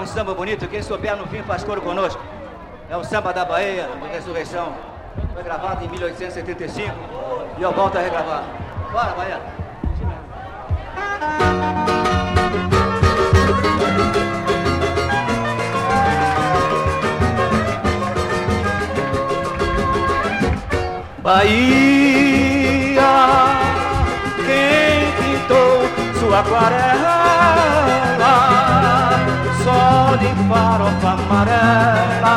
um samba bonito, quem souber no fim faz coro conosco. É o Samba da Bahia, de Ressurreição. Foi gravado em 1875 e eu volto a regravar. Bora, Bahia! Bahia, quem pintou sua aquarela, sol de farofa amarela,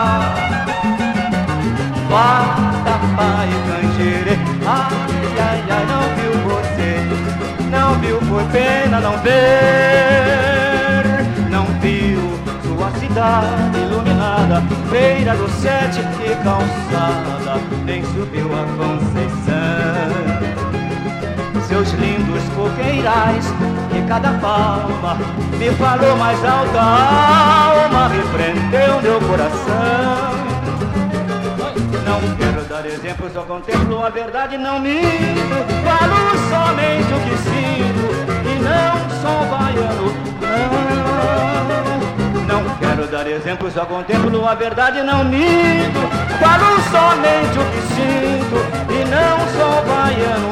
vatapá e canjere. Ai, ai, ai, não viu você, não viu, foi pena não ver, não viu sua cidade iluminada, feira do Sete e calçada, nem subiu a Conceição. Seus lindos coqueirais e cada palma me falou mais alta, a alma me prendeu meu coração. Não quero dar exemplo, só contemplo a verdade, não minto, falo somente o que sinto e não sou baiano, não. Não quero dar exemplo, só contemplo a verdade, não minto, falo somente o que sinto e não sou baiano,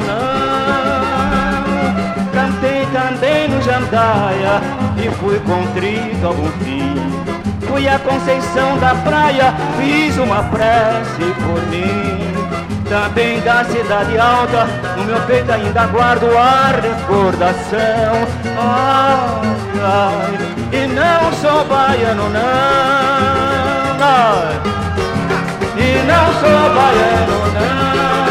não. Cantei também no Jandaia e fui contrito ao fim. Fui à Conceição da Praia, fiz uma prece por mim. Também da Cidade Alta, no meu peito ainda guardo a recordação. Ai, ai, e não sou baiano, não. Ai, e não sou baiano, não.